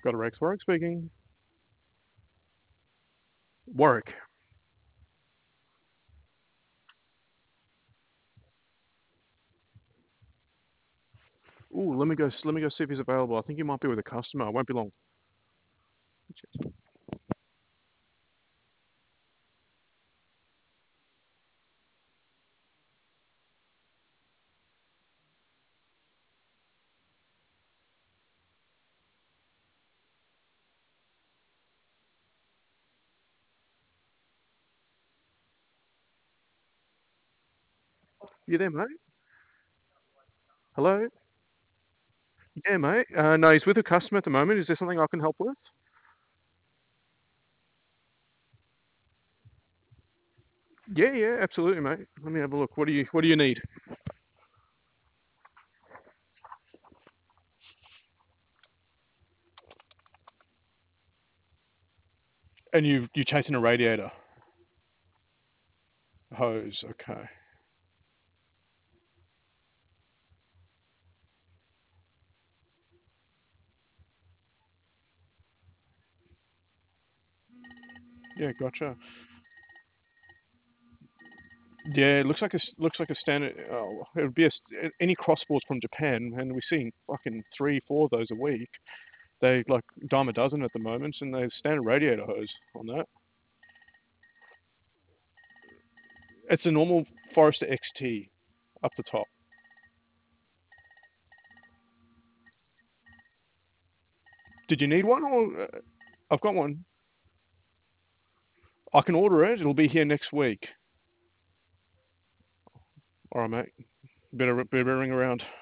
Got a Rex. Warwick speaking. Warwick. Ooh, let me go see if he's available. I think he might be with a customer. It won't be long. You there, mate? Hello? Yeah, mate. No, he's with a customer at the moment. Is there something I can help with? Yeah, yeah, absolutely, mate. Let me have a look. What do you need? And you're chasing a radiator hose. Okay. Yeah, gotcha. Yeah, it looks like a standard. Oh, it would be any crossboards from Japan, and we're seeing fucking three, four of those a week. They like dime a dozen at the moment, and they standard radiator hose on that. It's a normal Forester XT up the top. Did you need one, or I've got one. I can order it. It'll be here next week. All right, mate. Better ring around.